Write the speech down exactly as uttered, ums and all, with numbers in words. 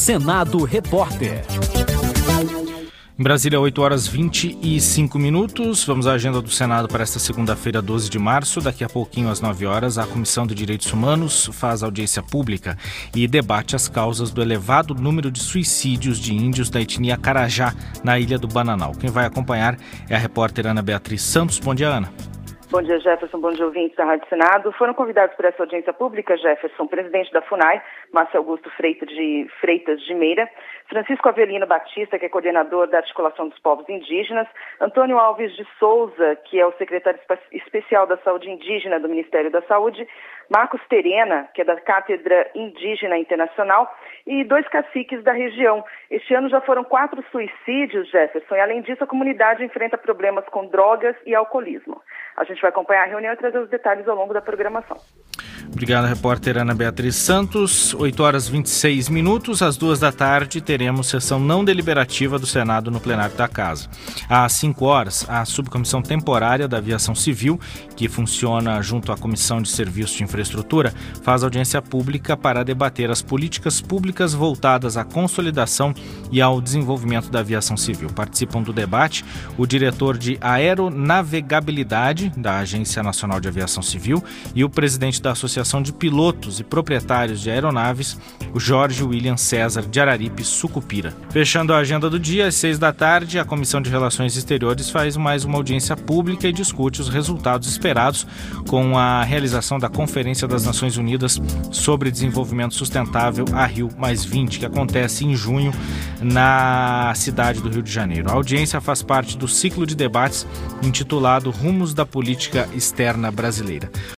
Senado Repórter. Em Brasília, oito horas e vinte e cinco minutos. Vamos à agenda do Senado para esta segunda-feira, doze de março. Daqui a pouquinho, às nove horas, a Comissão de Direitos Humanos faz audiência pública e debate as causas do elevado número de suicídios de índios da etnia Carajá, na Ilha do Bananal. Quem vai acompanhar é a repórter Ana Beatriz Santos. Bom dia, Ana. Bom dia, Jefferson. Bom dia, ouvintes da Rádio Senado. Foram convidados para essa audiência pública, Jefferson, presidente da FUNAI, Márcio Augusto Freitas de, Freitas de Meira, Francisco Avelino Batista, que é coordenador da Articulação dos Povos Indígenas, Antônio Alves de Souza, que é o secretário especial da Saúde Indígena do Ministério da Saúde, Marcos Terena, que é da Cátedra Indígena Internacional, e dois caciques da região. Este ano já foram quatro suicídios, Jefferson, e além disso a comunidade enfrenta problemas com drogas e alcoolismo. A gente vai acompanhar a reunião e trazer os detalhes ao longo da programação. Obrigado, repórter Ana Beatriz Santos. oito horas e vinte e seis minutos, às duas da tarde, teremos sessão não deliberativa do Senado no plenário da Casa. Às cinco horas, a Subcomissão Temporária da Aviação Civil, que funciona junto à Comissão de Serviços de Infraestrutura, faz audiência pública para debater as políticas públicas voltadas à consolidação e ao desenvolvimento da aviação civil. Participam do debate o diretor de Aeronavegabilidade da Agência Nacional de Aviação Civil e o presidente da Associação de Pilotos e Proprietários de Aeronaves, o Jorge William César de Araripe, Sucupira. Fechando a agenda do dia, às seis da tarde, a Comissão de Relações Exteriores faz mais uma audiência pública e discute os resultados esperados com a realização da Conferência das Nações Unidas sobre Desenvolvimento Sustentável, a Rio mais vinte, que acontece em junho na cidade do Rio de Janeiro. A audiência faz parte do ciclo de debates intitulado Rumos da Política Externa Brasileira.